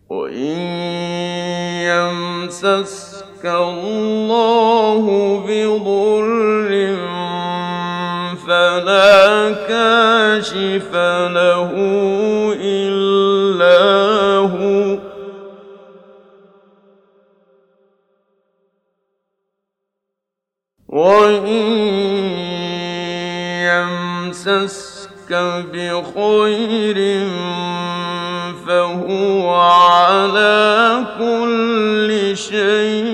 وإن يمسسك الله بضر فلا كاشف له إلا هو، وإن يمسسك بخير فهو على كل شيء